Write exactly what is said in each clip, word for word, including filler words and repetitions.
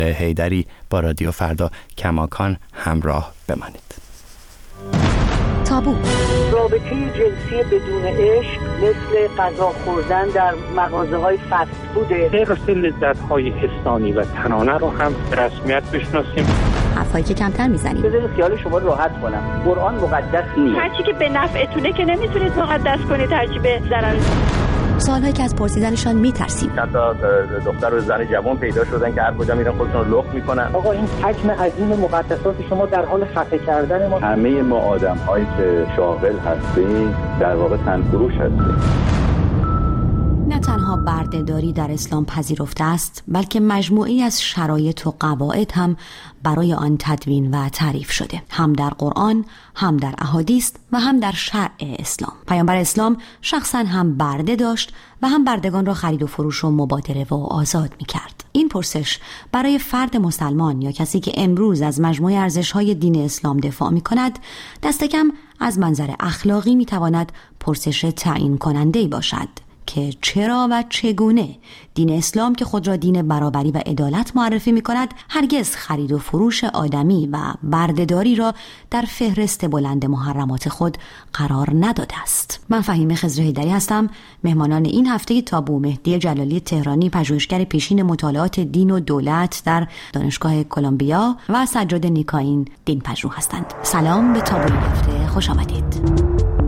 حیدری با رادیو فردا کماکان همراه بمانید. تابو. رابطه جنسی بدون عشق مثل غذا خوردن در مغازه‌های فست فوده. غیر لذت‌های حسانی و تنانه رو هم به رسمیت بشناسیم. حرفایی که کمتر میزنیم. بذارید خیال شما راحت کنم. قرآن مقدس نیست. هرچی که به نفعتونه که نمیتونید مقدس کنید، هرچی به ضرر. سوالهایی که از پرسیدنشان میترسیم. چند تا دختر و زن جوان پیدا شدن که هر کجا میرن خودشون رو لخت میکنن. آقا این حجم عظیم مقدسات شما در حال خفه کردن ما. همه ما آدم‌هایی که شاغل هستیم در واقع تنفروش هستیم. نه تنها بردهداری در اسلام پذیرفته است، بلکه مجموعی از شرایط و قواعد هم برای آن تدوین و تعریف شده، هم در قرآن، هم در احادیث و هم در شرع اسلام. پیامبر اسلام شخصا هم برده داشت و هم بردگان را خرید و فروش و مبادله و آزاد می کرد. این پرسش برای فرد مسلمان یا کسی که امروز از مجموعه ارزش‌های دین اسلام دفاع می کند، دست کم از منظر اخلاقی می تواند پرسش تعیین کننده‌ای باشد که چرا و چگونه دین اسلام که خود را دین برابری و عدالت معرفی می کند هرگز خرید و فروش آدمی و بردهداری را در فهرست بلند محرمات خود قرار نداده است. من فهیمه خضر حیدری هستم. مهمانان این هفته تابو مهدی جلالی تهرانی، پژوهشگر پیشین مطالعات دین و دولت در دانشگاه کلمبیا و سجاد نیکاین، دین پژوه هستند. سلام به تابو این هفته، خوش آمدید.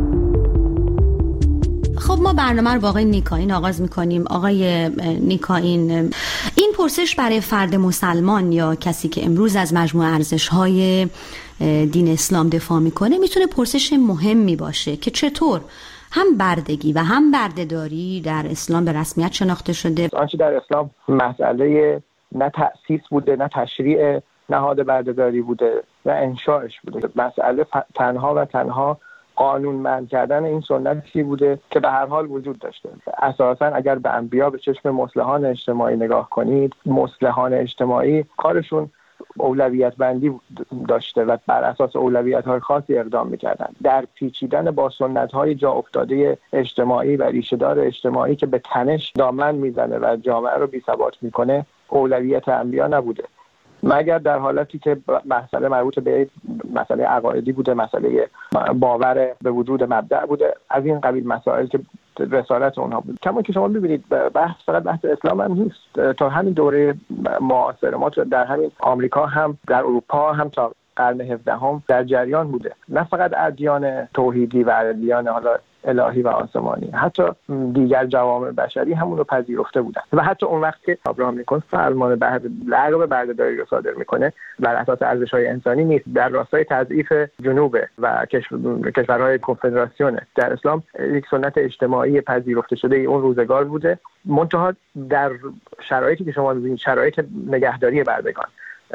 خب ما برنامه رو با آقای نیکاین آغاز میکنیم. آقای نیکاین، این پرسش برای فرد مسلمان یا کسی که امروز از مجموعه ارزش‌های دین اسلام دفاع میکنه میتونه پرسش مهمی باشه که چطور هم بردگی و هم بردهداری در اسلام به رسمیت شناخته شده. آنچه در اسلام مسئله نه تأسیس بوده، نه تشریع نهاد بردهداری بوده و انشاءش بوده. مسئله تنها و تنها قانونمند کردن این سنتی بوده که به هر حال وجود داشته. اساساً اگر به انبیا به چشم مصلحان اجتماعی نگاه کنید، مصلحان اجتماعی کارشون اولویت بندی داشته و بر اساس اولویت های خاصی اقدام میکردن. در پیچیدن با سنت های جا افتاده اجتماعی و ریشه‌دار اجتماعی که به تنش دامن میزنه و جامعه رو بی‌ثبات میکنه اولویت انبیا نبوده، مگر در حالتی که مسئله مربوط به مسئله عقایدی بوده، مسئله باور به وجود مبدأ بوده، از این قبیل مسائل که رسالت اونها بود. کما که شما ببینید بحث فقط بحث اسلام هم نیست. تا همین دوره معاصر ما در همین آمریکا هم در اروپا هم تا قرن هفدهم در جریان بوده. نه فقط ادیان توحیدی و ادیان حالا الهی و آسمانی، حتی دیگر جوامع بشری همون رو پذیرفته بودن و حتی اون وقت که ابراهام لینکلن فرمان بعد لغو بردهداری رو صادر میکنه بر اساس ارزش‌های انسانی نیست، در راستای تضعیف جنوب و کشورهای کنفدراسیون. در اسلام یک سنت اجتماعی پذیرفته شده اون روزگار بوده، منتها در شرایطی که شما می‌بینید، شرایط نگهداری بردگان،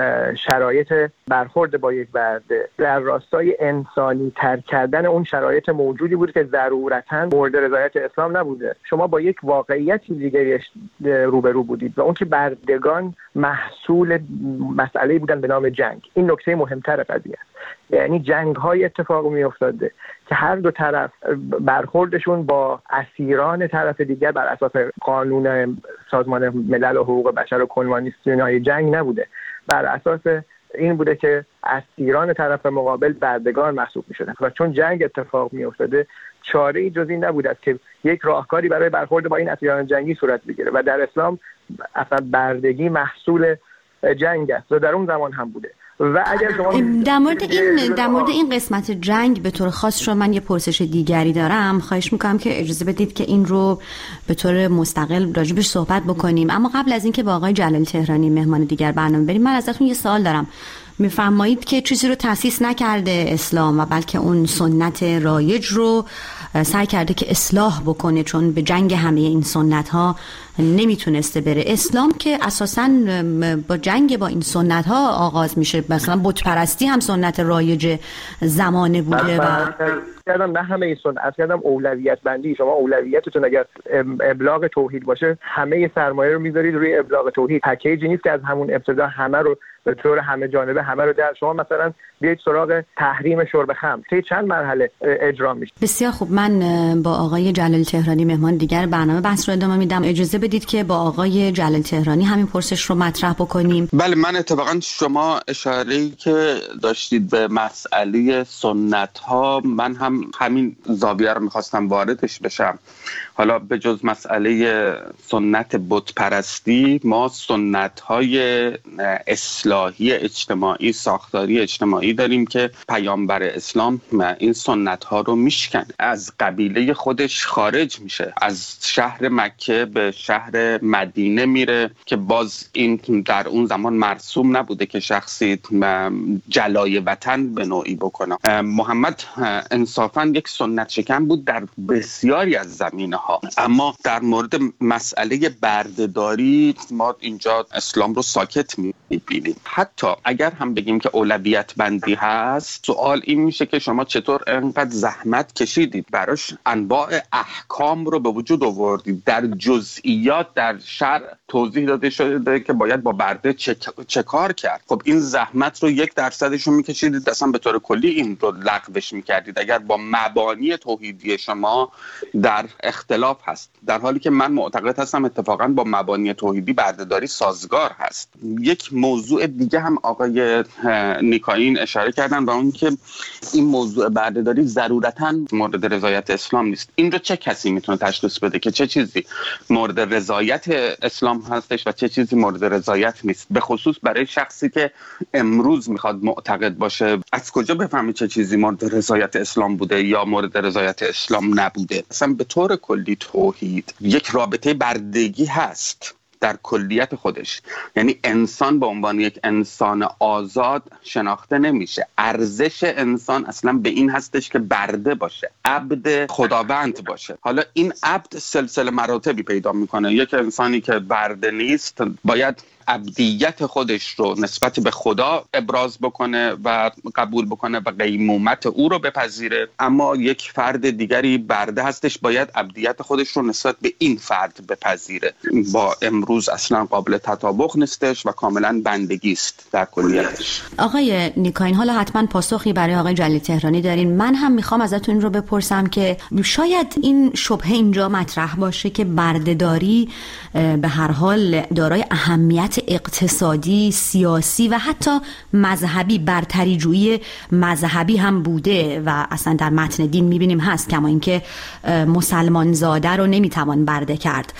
شرایط برخورد با یک برده در راستای انسانی تر کردن اون شرایط موجودی بود که ضرورتاً مورد رضایت اسلام نبوده. شما با یک واقعیت دیگه روبرو بودید و اون که بردگان محصول مسئله بودن به نام جنگ. این نکته مهمتر قضیه است. یعنی جنگ های اتفاق می افتاده که هر دو طرف برخوردشون با اسیران طرف دیگر بر اساس قانون سازمان ملل و حقوق بشر و کنوانسیون‌های جنگ نبوده، بر اساس این بوده که اسیران طرف مقابل بردگان محسوب می شدن و چون جنگ اتفاق می افتاده چاره‌ای جز این نبوده که یک راهکاری برای برخورد با این اسیران جنگی صورت بگیره و در اسلام اصلا بردگی محصول جنگ است و در اون زمان هم بوده. و اگر در مورد این در مورد این قسمت جنگ به طور خاص شما من یه پرسش دیگری دارم، خواهش میکنم که اجازه بدید که این رو به طور مستقل راجبش صحبت بکنیم. اما قبل از اینکه با آقای جلالی تهرانی مهمان دیگر برنامه بریم، من ازتون یه سوال دارم. میفرمایید که چیزی رو تأسیس نکرده اسلام و بلکه اون سنت رایج رو سعی کرده که اصلاح بکنه، چون به جنگ همه این سنت ها نمیتونسته بره. اسلام که اساساً با جنگ با این سنت ها آغاز میشه، مثلا بت پرستی هم سنت رایج زمانه بوده و کردم نه همه این سنت، عرض کردم اولویت بندی. شما اولویتتون اگر ابلاغ توحید باشه همه سرمایه رو میذارید روی ابلاغ توحید. پکیجی نیست که از همون ابتدا همه رو به طور همه جانبه همه رو در. شما مثلا بیایید سراغ تحریم شرب خمر، طی چند مرحله اجرا میشه. بسیار خوب، من با آقای جلال تهرانی مهمان دیگر برنامه بحث رو ادامه میدم. اجازه بدید که با آقای جلال تهرانی همین پرسش رو مطرح بکنیم. بله، من اتفاقا شما اشاره‌ای که داشتید به مسئله سنت ها، من هم همین زاویه رو میخواستم واردش بشم. حالا به جز مسئله سنت بت پرستی، ما سنت های اصلاحی اجتماعی، ساختاری اجتماعی داریم که پیامبر اسلام این سنت ها رو میشکنه، از قبیله خودش خارج میشه، از شهر مکه به شهر مدینه میره که باز این در اون زمان مرسوم نبوده که شخصی جلای وطن به نوعی بکنه. محمد انصافا یک سنت شکن بود در بسیاری از زمینه ها، اما در مورد مسئله بردهداری ما اینجا اسلام رو ساکت میبینیم. حتی اگر هم بگیم که اولویت بندی هست، سوال این میشه که شما چطور انقدر زحمت کشیدید براش، انواع احکام رو به وجود آوردید، در جزئیات در شرع توضیح داده شده که باید با برده چه, چه کار کرد. خب این زحمت رو یک درصدش رو میکشیدید، اصلا به طور کلی این رو لغوش میکردید اگر با مبانی توحیدی شما در اختلاف هست، در حالی که من معتقد هستم اتفاقا با مبانی توحیدی بردهداری سازگار هست. یک موضوع دیگه هم آقای نیکاین اشاره کردن و اون که این موضوع بردهداری ضرورتاً مورد رضایت اسلام نیست. این رو چه کسی میتونه تشخیص بده که چه چیزی مورد رضایت اسلام هستش و چه چیزی مورد رضایت نیست؟ به خصوص برای شخصی که امروز میخواد معتقد باشه، از کجا بفهمه چه چیزی مورد رضایت اسلام بوده یا مورد رضایت اسلام نبوده؟ اصلا به طور کلی توحید یک رابطه بردگی هست در کلیت خودش، یعنی انسان به عنوان یک انسان آزاد شناخته نمیشه. ارزش انسان اصلا به این هستش که برده باشه، عبد خداوند باشه. حالا این عبد سلسله مراتبی پیدا میکنه. یک انسانی که برده نیست باید عبدیت خودش رو نسبت به خدا ابراز بکنه و قبول بکنه و قیمومت او رو بپذیره، اما یک فرد دیگری برده هستش باید عبدیت خودش رو نسبت به این فرد بپذیره. با امروز اصلا قابل تطابق نیستش و کاملا بندگی است در کلیتش. آقای نیکاین، حالا حتما پاسخی برای آقای جلیل تهرانی دارین. من هم میخوام ازتون این رو بپرسم که شاید این شبهه اینجا مطرح باشه که بردهداری به هر حال دارای اهمیت اقتصادی، سیاسی و حتی مذهبی، برتریجویی مذهبی هم بوده و اصلا در متن دین میبینیم هست، کما اینکه مسلمان زاده رو نمیتوان برده کرد.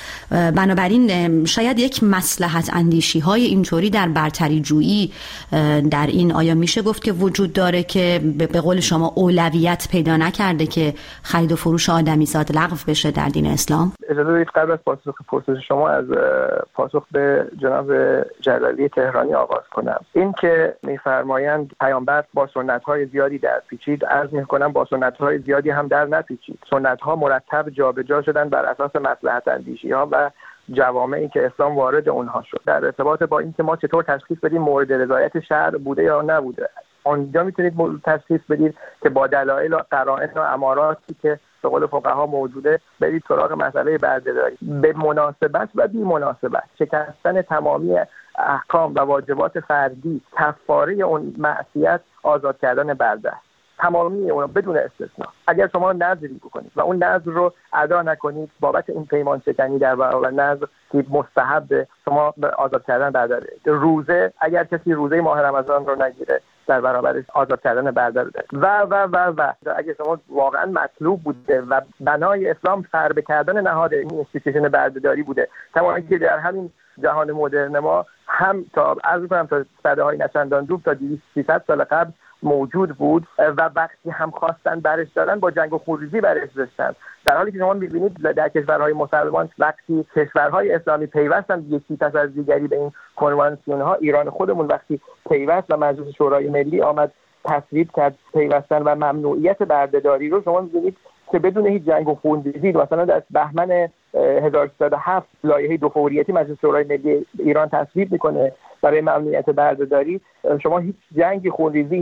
بنابراین شاید یک مصلحت اندیشی های اینطوری در برتریجویی در این آیا میشه گفت که وجود داره که به قول شما اولویت پیدا نکرده که خرید و فروش آدمیزاد لغو بشه در دین اسلام؟ اجازه بدید قبل از پاسخ پرسش شما از پاسخ به جناب جلالی تهرانی آغاز کنم. این که میفرمایند پیامبر با سنت‌های زیادی در پیچید، عرض می‌کنم با سنت‌های زیادی هم در نپیچید. سنت‌ها مرتب جابجا شدن بر اساس مصلحت اندیشی‌ها و جوامعی که اسلام وارد اونها شد. در ارتباط با این که ما چطور تشخیص بدیم مورد رضایت شرع بوده یا نبوده، آنجا میتونید تشخیص بدید که با دلایل و قرائن و اماراتی که به قول فقها موجوده برید سراغ مسئله بردهداری. به مناسبت و بی مناسبت شکستن تمامی احکام و واجبات فردی، کفاره اون معصیت آزاد کردن برده، تمامی اون بدون استثناء. اگر شما نذری بکنید و اون نذر رو ادا نکنید بابت این پیمان شکنی در برابر نذر که مستحب شما آزاد کردن برده. روزه، اگر کسی روزه ماه رمضان رو نگیره در برابرش آزاد کردن برده رو داره و و و و اگه شما واقعا مطلوب بوده و بنای اسلام فربه کردن نهاد این اینستیتوشن بردهداری بوده، تمامی که در همین جهان مدرن ما هم تا عرض کنم تا صدهای نچندان دور تا دویست سیصد سال قبل موجود بود و وقتی هم خواستن برش دارن با جنگ و خونریزی برش داشتن، در حالی که شما می‌بینید در کشورهای مسلمان وقتی کشورهای اسلامی پیوستن یکی پس از دیگری به این کنوانسیون‌ها، ایران خودمون وقتی پیوست و مجلس شورای ملی آمد تصویب کرد پیوستن و ممنوعیت بردهداری رو، شما می‌بینید که بدون هیچ جنگ و خونریزی مثلا در بهمن هزار و سیصد و هفت لایحه دو فوریتی مجلس شورای ملی ایران تصویب میکنه برای ممنوعیت بردهداری. شما هیچ جنگی خونریزی، هیچ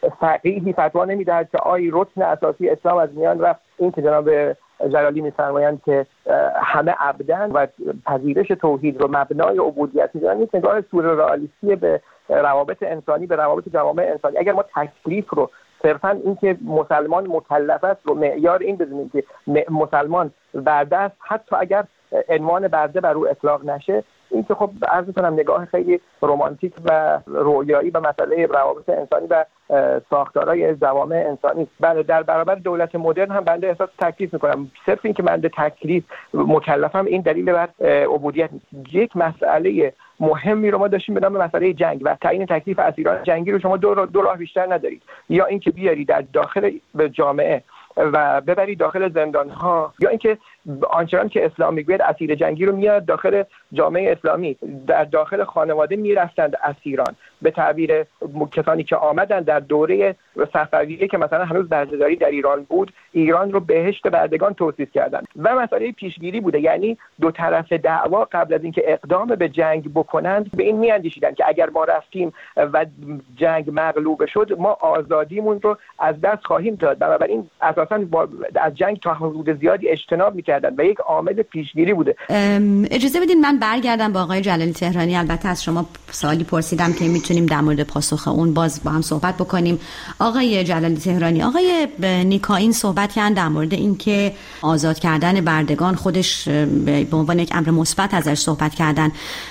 فقیهی فتوا نمیدهد که آی رکن اساسی اسلام از میان رفت. این که جناب جلالی می‌فرمایند که همه عبدن و پذیرش توحید رو مبنای عبودیت می‌دونن، این نگاه سورئالیستی به روابط انسانی، به روابط جوامع انسانی. اگر ما تکلیف رو صرفاً این که مسلمان مکلف است رو معیار این بدونیم که مسلمان برده است، حتی اگر عنوان برده بر او اطلاق نشه، این که خب عرض کنم نگاه خیلی رمانتیک و رویایی به مسئله روابط انسانی و ساختارهای جوامع انسانی. بله، در برابر دولت مدرن هم بنده احساس تکلیف میکنم. صرف این که بنده تکلیف مکلفم این دلیل بر عبودیت نیست. یک مسئله مهمی رو ما داشتیم به نام مسئله جنگ و تعیین تکلیف اسیران جنگی رو شما دو دو راه بیشتر ندارید، یا اینکه بیاری در داخل به جامعه و ببری داخل زندان‌ها، یا اینکه آنچنان که اسلام میگوید اسیر جنگی رو میاد داخل جامعه اسلامی. در داخل خانواده میرفتند اسیران، به تعبیر کسانی که آمدن در دوره صفویه که مثلا هنوز بردهداری در ایران بود، ایران رو بهشت بردگان توصیف کردند و مسئله پیشگیری بوده. یعنی دو طرف دعوا قبل از اینکه اقدام به جنگ بکنند به این میاندیشیدند که اگر ما رفتیم و جنگ مغلوب شد ما آزادیمون رو از دست خواهیم داد. بنابراین اساساً از جنگ تا حدود زیادی اجتناب می‌کردند و یک عامل پیشگیری بوده. اجازه بدین من برگردم با آقای جلالی تهرانی. البته از شما سوالی پرسیدم که میتونیم در مورد پاسخ اون باز با هم صحبت بکنیم. آقای جلالی تهرانی، آقای نیکاین صحبت کردن در مورد اینکه آزاد کردن بردگان خودش به عنوان یک امر مثبت ازش صحبت کردن.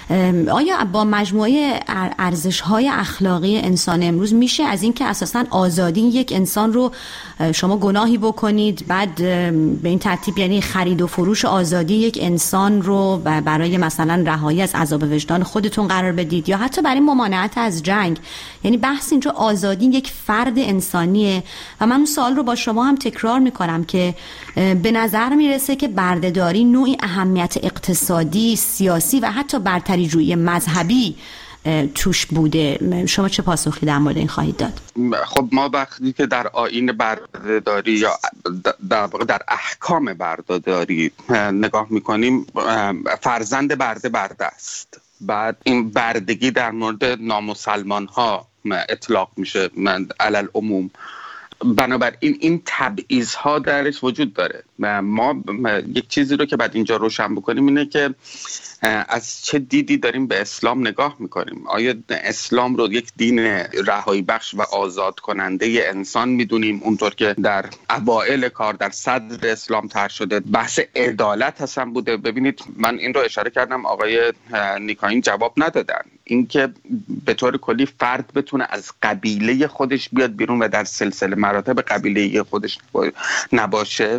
آیا با مجموعه ارزش‌های اخلاقی انسان امروز میشه از اینکه اساساً آزادی یک انسان رو شما گناهی بکنید بعد به این ترتیب یعنی خرید و فروش آزادی یک انسان رو برای مثلا رهایی از عذاب وجدان خودتون قرار بدید، یا حتی برای ممانعت از جنگ؟ یعنی بحث اینجا آزادی یک فرد انسانیه و من اون سوال رو با شما هم تکرار میکنم که به نظر میرسه که بردهداری نوعی اهمیت اقتصادی، سیاسی و حتی برتریجویی مذهبی توش بوده. شما چه پاسخی در مورد این خواهید داد؟ خب ما وقتی که در آیین بردهداری یا در واقع در احکام بردهداری نگاه میکنیم، فرزند برده برده است. بعد این بردگی در مورد نامسلمان ها اطلاق میشه من علل عموم. بنابراین این تبعیض ها درش وجود داره. ما یک چیزی رو که بعد اینجا روشن بکنیم اینه که از چه دیدی داریم به اسلام نگاه میکنیم. آیا اسلام رو یک دین رهایی بخش و آزاد کننده انسان میدونیم اونطور که در اوائل کار در صدر اسلام طرح شده؟ بحث عدالت هستن بوده. ببینید من این رو اشاره کردم، آقای نیکاین جواب ندادن. اینکه به طور کلی فرد بتونه از قبیله خودش بیاد بیرون و در سلسله مراتب قبیله خودش نباشه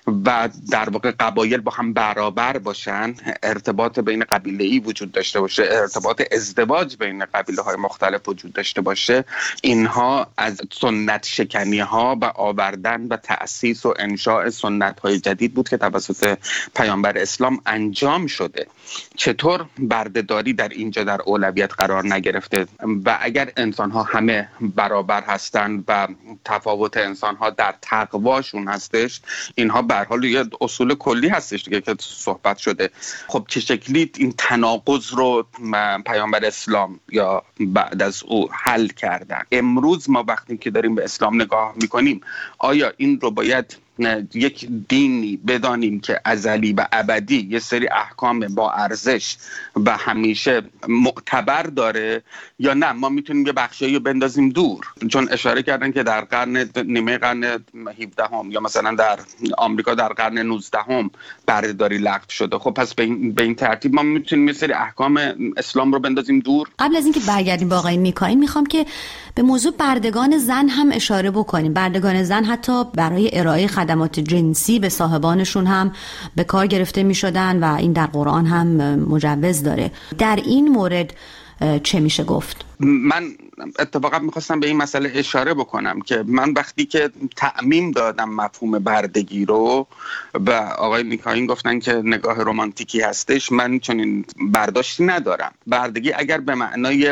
و در واقع قبایل با هم برابر باشن، ارتباط بین قبیله‌ای وجود داشته باشه، ارتباط ازدواج بین قبیله‌های مختلف وجود داشته باشه، اینها از سنت شکنی ها و آوردن و تأسیس و انشاء سنت های جدید بود که توسط پیامبر اسلام انجام شده. چطور بردهداری در اینجا در اولویت قرار نگرفته؟ و اگر انسان ها همه برابر هستند و تفاوت انسان ها در تقواشون هستش، اینها به هر حال یه اصول کلی هستش دیگه که صحبت شده. خب چه شکلی این تناقض رو پیامبر اسلام یا بعد از او حل کردن؟ امروز ما وقتی که داریم به اسلام نگاه میکنیم، آیا این رو باید یک دینی بدانیم که ازلی و ابدی یه سری احکام با ارزش و همیشه معتبر داره، یا نه ما میتونیم یه بخشایی رو بندازیم دور؟ چون اشاره کردن که در قرن نیمه قرن هفدهم یا مثلا در آمریکا در قرن نوزدهم بردهداری لغو شده. خب پس به این, به این ترتیب ما میتونیم یه سری احکام اسلام رو بندازیم دور؟ قبل از اینکه برگردیم با آقای نیکاین میخوام که به موضوع بردگان زن هم اشاره بکنیم. بردگان زن حتی برای ارائه خدمات جنسی به صاحبانشون هم به کار گرفته می شدن و این در قرآن هم مجوز داره. در این مورد چه میشه گفت؟ من اتفاقا میخواستم به این مسئله اشاره بکنم که من وقتی که تعمیم دادم مفهوم بردگی رو و آقای نیکاین گفتن که نگاه رمانتیکی هستش، من چنین برداشتی ندارم. بردگی اگر به معنای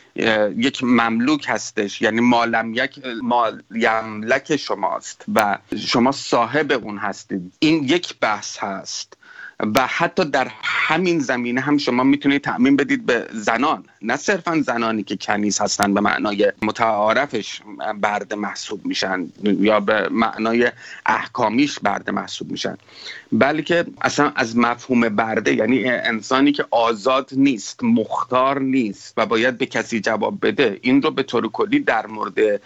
یک مملوک هستش، یعنی مالم یک مال یملک شماست و شما صاحب اون هستید، این یک بحث هست. و حتی در همین زمینه هم شما میتونید تعمیم بدید به زنان، نه صرفا زنانی که کنیز هستن به معنای متعارفش برده محسوب میشن یا به معنای احکامیش برده محسوب میشن، بلکه اصلا از مفهوم برده یعنی انسانی که آزاد نیست، مختار نیست و باید به کسی جواب بده، این رو به طور کلی در مورد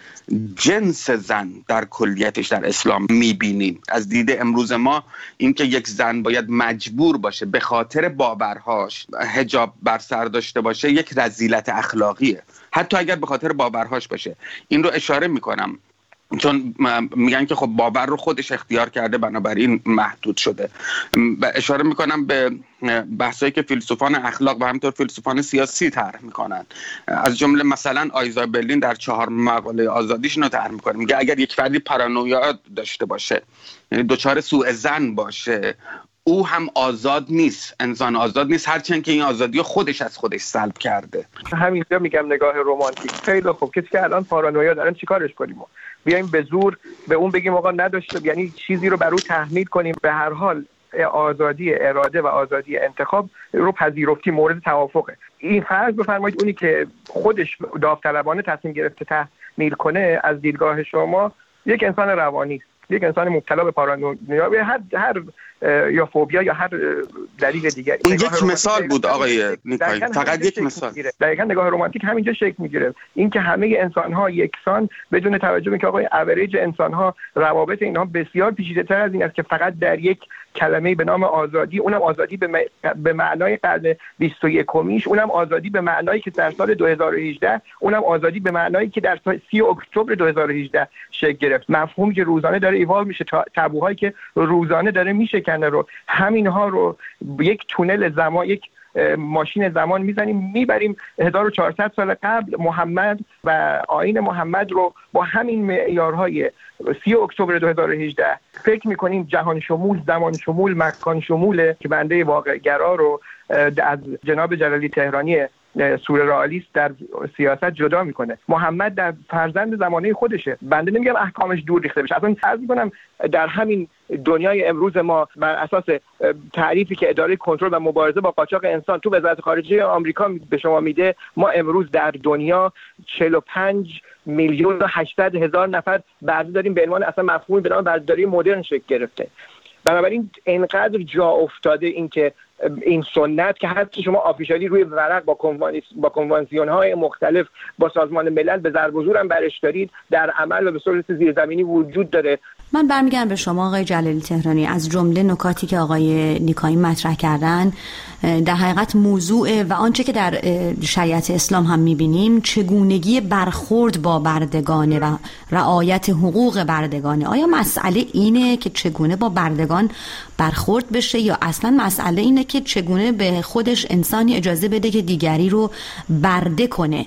جنس زن در کلیتش در اسلام میبینیم. از دید امروز ما این که یک زن باید مجبور باشه به خاطر باورهاش حجاب بر سر داشته باشه یک رذیلت اخلاقیه، حتی اگر به خاطر باورهاش باشه. این رو اشاره میکنم چون میگن که خب باور رو خودش اختیار کرده بنابراین محدود شده. اشاره میکنم به بحثایی که فیلسوفان اخلاق و همینطور فیلسوفان سیاسی طرح میکنن، از جمله مثلا آیزا برلین در چهار مقاله آزادیش اینو طرح میکنه، میگه اگر یک فردی پارانویا داشته باشه، یعنی دچار سوء ظن باشه، او هم آزاد نیست، انسان آزاد نیست، هرچند که این آزادی خودش از خودش سلب کرده. همینجا میگم نگاه رمانتیک. خیلی خوب، کسی که الان پارانویا دارن چیکارش کنیم؟ بیایم به زور به اون بگیم آقا نداشته، یعنی چیزی رو بر او تحمیل کنیم؟ به هر حال آزادی اراده و آزادی انتخاب رو پذیرفتی، مورد توافقه. این فرض بفرمایید اونی که خودش داوطلبانه تصمیم گرفته تحمیل کنه از دیدگاه شما یک انسان روانی، یک انسان مبتلا به پارانویا یا هر هر یا فوبیا یا هر دلیل دیگری. این یک مثال بود آقای نیکایی، فقط یک مثال. دقیقاً نگاه رمانتیک همینجا شکل میگیره، اینکه همه انسان‌ها یکسان بدون توجه به اینکه آقای اوریج انسان‌ها روابط اینها بسیار پیچیده‌تر از این است که فقط در یک کلمه به نام آزادی، اونم آزادی به, م... به معنای قرن بیست و یکمیش، اونم آزادی به معنایی که در سال دو هزار و هجده، اونم آزادی به معنایی که در سی اکتبر دو هزار و هجده شکل گرفت. مفهومی که روزانه داره ایوالو میشه، تابوهایی که روزانه داره میشکنه رو، همینها رو یک تونل زمان، یک ماشین زمان میزنیم میبریم هزار و چهارصد سال قبل. محمد و آیین محمد رو با همین معیارهای سی اکتبر دو هزار و هجده فکر میکنیم جهان شمول، زمان شمول، مکان شموله که بنده واقع گرا رو از جناب جلالی تهرانی سورئالیست در سیاست جدا میکنه. محمد در فرزند زمانه خودشه، بنده نمیگم احکامش دور ریخته بشه، اصلا فرض میکنم در همین دنیای امروز ما بر اساس تعریفی که اداره کنترل و مبارزه با قاچاق انسان تو وزارت خارجه آمریکا به شما میده، ما امروز در دنیا چهل و پنج میلیون و هشتصد هزار نفر برده داریم به عنوان اصلا مفهومی به نام بردهداری مدرن شکل گرفته. بنابراین اینقدر جا افتاده این که این سنت که حتی شما آفیشالی روی ورق با با کنوانسیون‌های مختلف با سازمان ملل به ضرب و زور هم برش دارید، در عمل و به صورت زیرزمینی وجود داره. من برمیگردم به شما آقای جلالی تهرانی. از جمله نکاتی که آقای نیکایی مطرح کردن در حقیقت موضوع و آنچه که در شریعت اسلام هم می‌بینیم چگونگی برخورد با بردگان و رعایت حقوق بردگان. آیا مسئله اینه که چگونه با بردگان برخورد بشه یا اصلا مسئله اینه که چگونه به خودش انسانی اجازه بده که دیگری رو برده کنه؟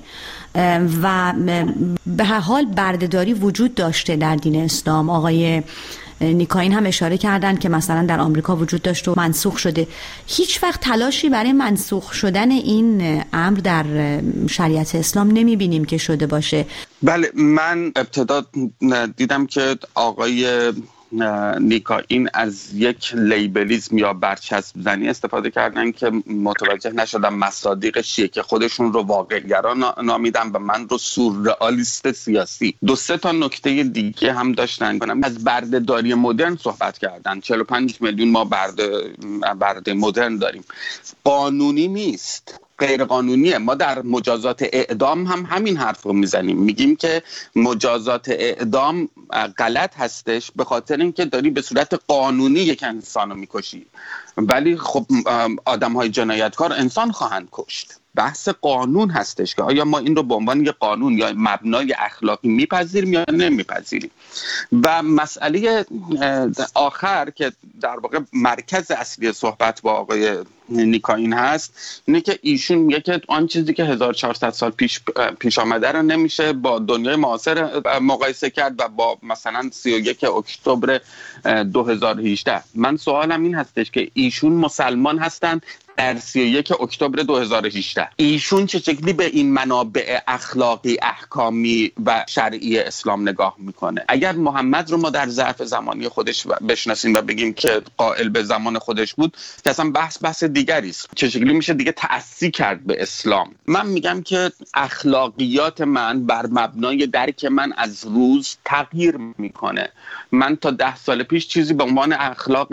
و به هر حال بردهداری وجود داشته در دین اسلام. آقای نیکاین هم اشاره کردن که مثلا در آمریکا وجود داشته و منسوخ شده. هیچ وقت تلاشی برای منسوخ شدن این امر در شریعت اسلام نمیبینیم که شده باشه. بله، من ابتدا دیدم که آقای نیکاین از یک لیبلیزم یا برچسب زنی استفاده کردن که متوجه نشدم مصادیق چیه که خودشون رو واقع‌گرا نامیدن و من رو سورئالیست سیاسی. دو سه تا نکته دیگه هم داشتن. از بردهداری مدرن صحبت کردن. چهل و پنج میلیون ما برده برده مدرن داریم. قانونی نیست، غیر قانونیه. ما در مجازات اعدام هم همین حرف رو میزنیم، میگیم که مجازات اعدام غلط هستش به خاطر اینکه داری به صورت قانونی یک انسان رو میکشی، ولی خب آدم های جنایتکار انسان خواهند کشت. بحث قانون هستش که آیا ما این رو به عنوان یک قانون یا مبنای اخلاقی میپذیریم یا نمیپذیریم. و مسئله آخر که در واقع مرکز اصلی صحبت با آقای نیکاین هست اینه که ایشون میگه که آن چیزی که هزار و چهارصد سال پیش پیش آمده رو نمیشه با دنیای معاصر مقایسه کرد و با مثلا سی و یک اکتبر دو هزار و هجده. من سوالم این هستش که ایشون مسلمان هستن در سی و یک اکتبر دو هزار و هجده. ایشون چه شکلی به این منابع اخلاقی، احکامی و شرعی اسلام نگاه میکنه؟ اگر محمد رو ما در ظرف زمانی خودش بشناسیم و بگیم که قائل به زمان خودش بود، که اصلا بحث بحث دیگری است. چه شکلی میشه دیگه تأثیر کرد به اسلام؟ من میگم که اخلاقیات من بر مبنای درک من از روز تغییر میکنه. من تا ده سال پیش چیزی به عنوان اخلاق،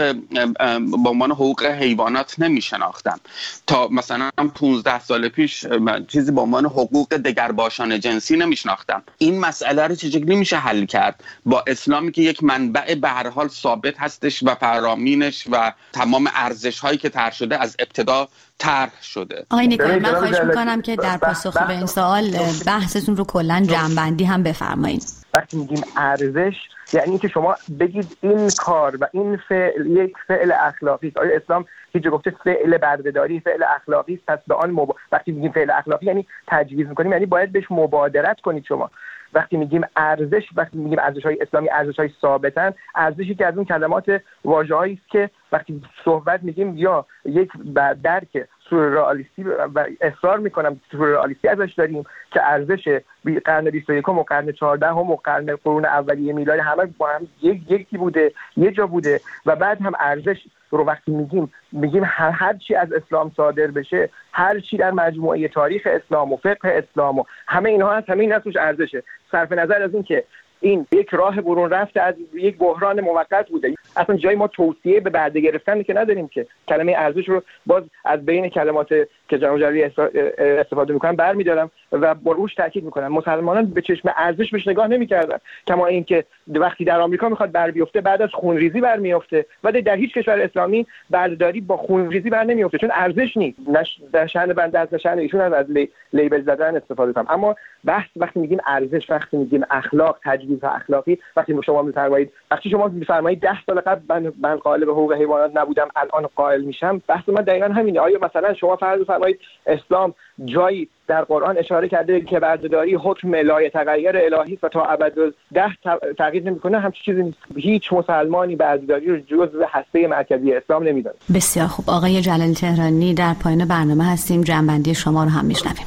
به عنوان حقوق حیوانات نمیشناختم. تا مثلا پانزده سال پیش چیزی به عنوان حقوق دگرباشان جنسی نمیشناختم. این مسئله رو چجوری میشه حل کرد با اسلامی که یک منبع به هر حال ثابت هستش و فرامینش و تمام ارزش هایی که طرح شده از ابتدا طرح شده؟ آقای نیکایی، من خواهش میکنم که در پاسخ به این سوال بحثتون رو کلا جمع‌بندی هم بفرمایید. وقتی میگیم ارزش یعنی که شما بگید این کار و این فعل یک فعل اخلاقی است. آیا اسلام هیچ جا گفته فعل بردهداری فعل اخلاقی است؟ پس به آن مب... وقتی میگیم فعل اخلاقی یعنی تجویز میکنیم، یعنی باید بهش مبادرت کنید شما. وقتی میگیم ارزش، وقتی میگیم ارزش‌های اسلامی ارزش‌های ثابتن، ارزشی که از اون کلمات واژه‌هایی است که وقتی صحبت میگیم یا یک درک سورئالیستی و اصرار میکنم سورئالیستی ازش داریم که ارزش قرن بیست و یکم و قرن چهاردهم و قرن قرون اولیه میلادی همه با هم یک یکی بوده، یه جا بوده و بعد هم ارزش رو وقتی میگیم میگیم هر هر چی از اسلام صادر بشه، هر چی در مجموعه تاریخ اسلام و فقه اسلام و همه اینها هست، همه این هستش ارزشه. صرف نظر از این که این یک راه برون رفته از یک بحران موقت بوده، اصلا جایی ما توصیه به برده گرفتن که نداریم که کلمه ارزش رو باز از بین کلمات که جناب جلیلی استفاده میکنن برمیدارم و با روش تاکید میکنم. مسلمانان به چشم ارزش بهش نگاه نمیکردن، کما اینکه وقتی در آمریکا میخواد بر بیفته بعد از خونریزی برمیفته، ولی در هیچ کشور اسلامی بردهداری با خونریزی بر نمیفته، چون ارزش نیست. در شأن بنده از شأن ایشون از لیبل زدن استفاده کنم. اما بحث وقتی میگیم ارزش، وقتی میگیم اخلاق، تجویز اخلاقی، وقتی شما میفرمایید وقتی شما میفرمایید ده سال قبل من من قائل به حقوق حیوانات نبودم الان قائل میشم، بحث من دقیقاً همینه. آیا مثلا شما فرض فرمایید اسلام جایی در قرآن اشاره کرده که بردهداری حکم لایتغیر الهی و تا ابدالده تغییر نمیکنه؟ همچین چیزی نیست. هیچ مسلمانی بردهداری رو جزء هسته مرکزی اسلام نمیدونه. بسیار خوب. آقای جلالی تهرانی، در پایان برنامه هستیم، جنبندی شما رو هم میشنویم.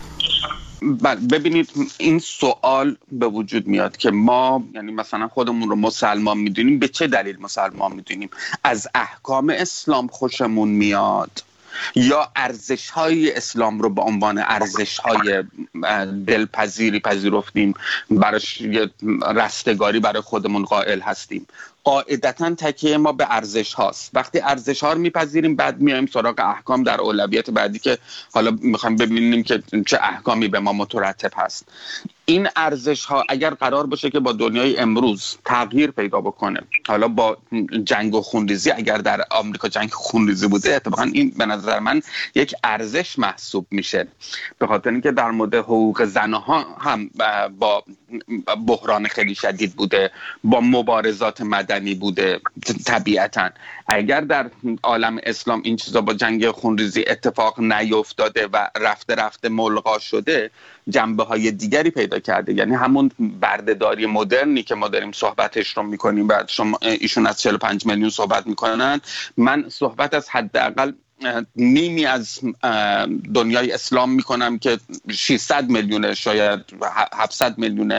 ببینید این سوال به وجود میاد که ما یعنی مثلا خودمون رو مسلمان میدونیم. به چه دلیل مسلمان میدونیم؟ از احکام اسلام خوشمون میاد یا ارزش‌های اسلام رو به عنوان ارزش‌های دلپذیری پذیرفتیم، براش یه رستگاری برای خودمون قائل هستیم؟ قاعدتاً تکیه ما به ارزش هاست. وقتی ارزش ها رو میپذیریم بعد میایم سراغ احکام در اولویت بعدی که حالا میخوایم ببینیم که چه احکامی به ما مترتب هست. این ارزش ها اگر قرار باشه که با دنیای امروز تغییر پیدا بکنه، حالا با جنگ و خونریزی، اگر در آمریکا جنگ خونریزی بوده اتفاقا این به نظر من یک ارزش محسوب میشه، به خاطر اینکه در مورد حقوق زنها هم با بحران خیلی شدید بوده، با مبارزات مدنی بوده. طبیعتا اگر در عالم اسلام این چیزا با جنگ خونریزی اتفاق نیفتاده و رفته رفته ملغا شده، جنبه های دیگری پیدا کرده. یعنی همون بردهداری مدرنی که ما داریم صحبتش رو میکنیم، بعد شما ایشون از چهل و پنج میلیون صحبت میکنن، من صحبت از حداقل نیمی از دنیای اسلام میکنم که ششصد میلیون شاید هفتصد میلیون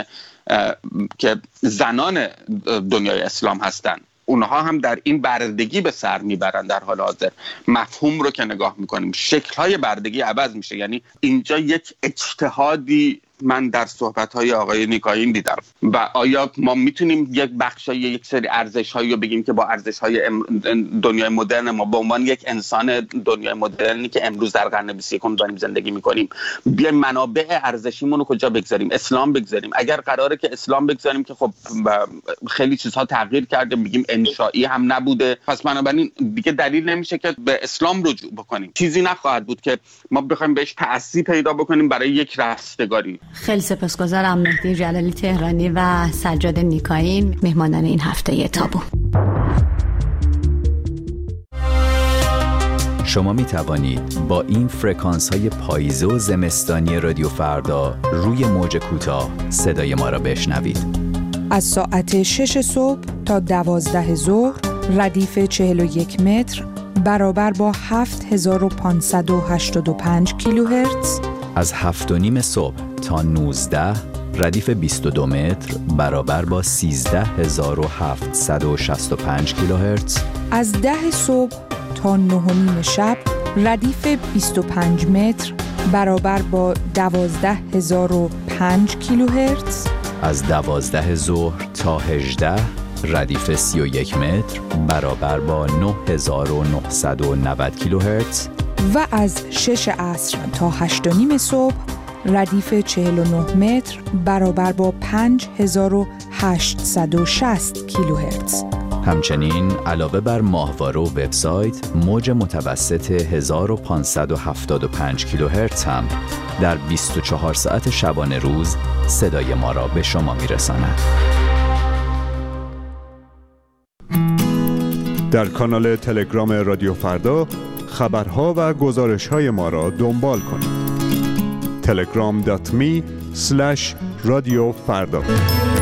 که زنان دنیای اسلام هستن. اونها هم در این بردگی به سر میبرن. در حال حاضر مفهوم رو که نگاه میکنیم شکل‌های بردگی عوض میشه. یعنی اینجا یک اجتهادی من در صحبت‌های آقای نیکایی دیدم و آیا ما میتونیم یک بخشای یک سری ارزش‌هایی رو بگیم که با ارزش‌های دنیای مدرن ما به عنوان یک انسان دنیای مدرنی که امروز در قرن بیست و یکم داریم زندگی می‌کنیم بیایم منابع ارزشیمون رو کجا بگذاریم؟ اسلام بگذاریم. اگر قراره که اسلام بگذاریم که خب خیلی چیزها تغییر کرده، میگیم انشایی هم نبوده، پس بنابراین دیگه دلیل نمیشه که به اسلام رجوع بکنیم. چیزی نخواهد بود که ما بخوایم بهش تأثیر پیدا بکنیم برای یک رستگاری. خیلی سپاسگزارم. مهدی جلالی تهرانی و سجاد نیکایی مهمانان این هفته تابو. شما می توانید با این فرکانس های پاییزه و زمستانی رادیو فردا روی موج کوتاه صدای ما را بشنوید. از ساعت شش صبح تا دوازده ظهر ردیف چهل و یک متر برابر با هفت هزار و پانصد و هشتاد و پنج کیلوهرتز. از هفت و نیم صبح تا نوزده ردیف بیست و دو متر برابر با سیزده هزار و هفتصد و شصت و پنج کیلوهرتز. از ده صبح تا نه و نیم شب ردیف بیست و پنج متر برابر با دوازده هزار و پنج کیلوهرتز. از دوازده ظهر تا هجده ردیف سی و یک متر برابر با نه هزار و نهصد و نود کیلوهرتز. و از شش عصر تا هشت و نیم صبح ردیف چهل و نه متر برابر با پنج هزار و هشتصد و شصت کیلوهرتز. همچنین علاوه بر ماهواره و وبسایت، موج متوسط هزار و پانصد و هفتاد و پنج کیلوهرتز هم در بیست و چهار ساعت شبانه روز صدای ما را به شما میرساند. در کانال تلگرام رادیو فردا خبرها و گزارش‌های ما را دنبال کنید. تلگرام دات می اسلش رادیو فردا.